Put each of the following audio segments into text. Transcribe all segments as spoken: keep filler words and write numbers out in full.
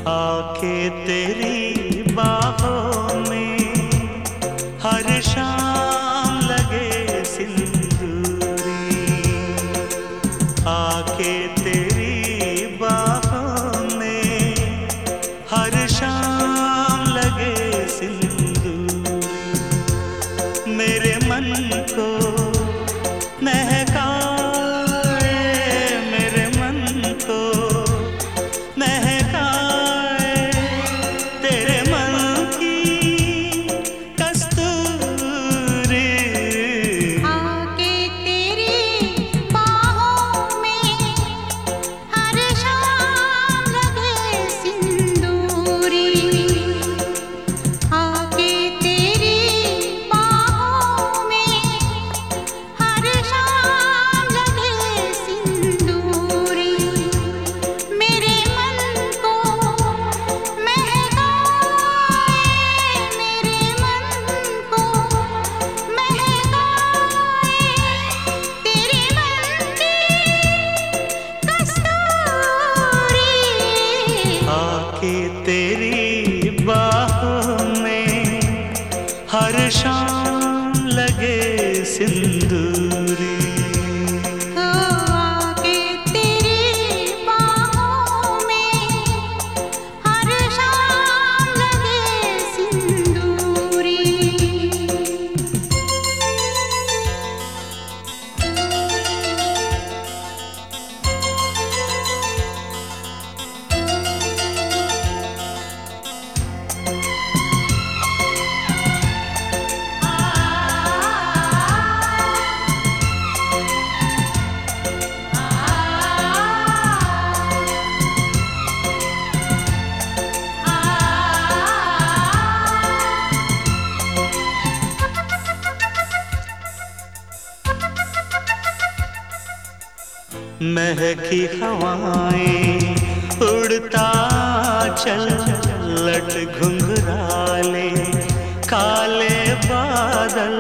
आके तेरी बाहों में हर शाम लगे सिंदूरी। आके तेरी बाहों में हर शाम लगे सिंदूरी। मेरे मन को महकाए, मेरे मन को महकाए तेरे मन की कस्तूरी। आके तेरी बाहों में हर शाम लगे सिंदूरी। आके तेरी बाहों में हर शाम लगे सिंदूरी। मेरे मन को महकाए, मेरे मन को महकाए तेरे मन की कस्तूरी। आके तेरी बाहों में हर शाम लगे सिंदूरी। आके तेरी बाहों में हर शाम लगे सिंदूरी। महकी हवाएं उड़ता चल, लट घुंघराले काले बादल।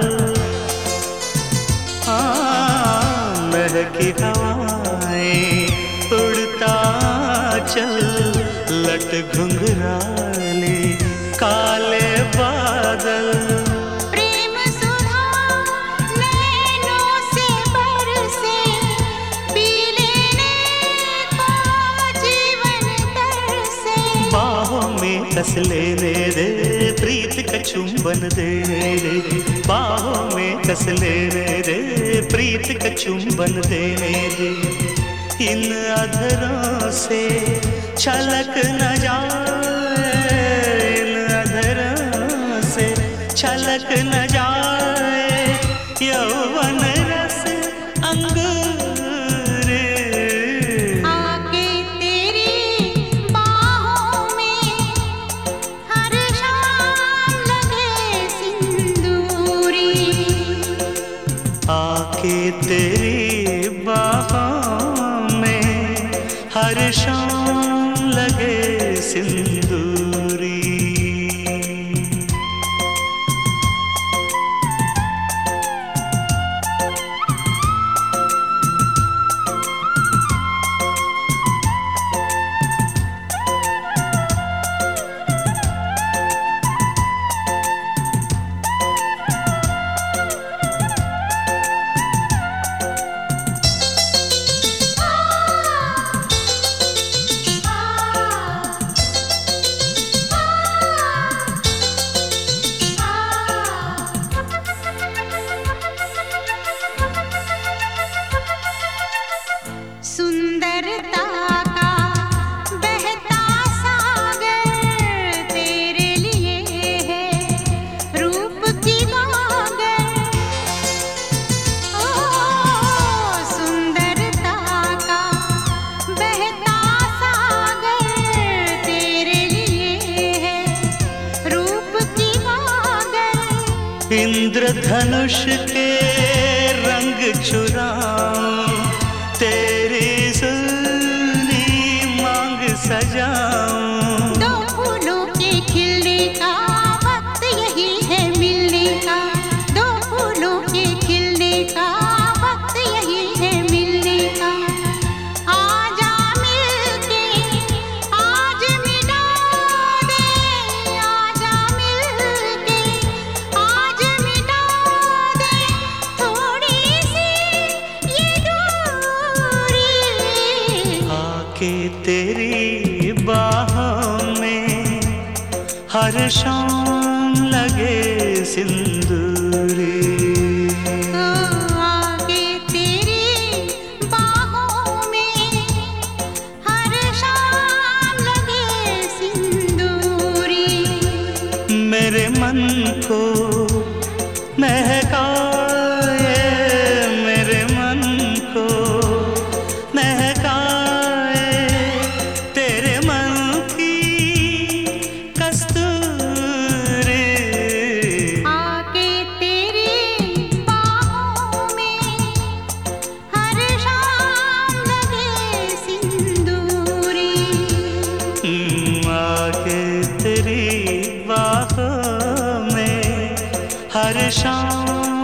हाँ, महकी हवाएं उड़ता चल, लट घुंघराले काले बादल। प्रेम सुधा नैनों से बरसे, पी लेने को जीवन तरसे। बाहों में कस लेने दे, प्रीत का चुंबन देने दे। बाहों में कस लेने दे, प्रीत का चुंबन देने दे। इन अधरों से छलक न जाए, इन अधरों से छलक न जाए यौवन रस अंगूर। आके तेरी बाहों में हर शाम लगे सिंदूरी। आके तेरी बाहों में हर शाम लगे सिंदूरी। सुंदरता का बहता सागर तेरे लिए है रूप की गागर। ओ सुंदरता का बहता सागर तेरे लिए है रूप की गागर। इंद्रधनुष के रंग चुराऊं, तेरी सुनी मांग सजाऊं। दो फूलों के खिलने का वक्त यही है मिलने का। दो फूलों के खिलने का वक्त यही है मिलने का। आजा मिलके आज मिला आके तेरी बाहों में हर शाम लगे सिंदूरी। आके तेरी बाहों में हर शाम लगे सिंदूरी। मेरे मन को महकाए, मेरे मन को महकाए तेरे मन की कस्तूरी। आके तेरी बाहों में हर शाम लगे सिंदूरी। आके तेरी बाहों में हर शाम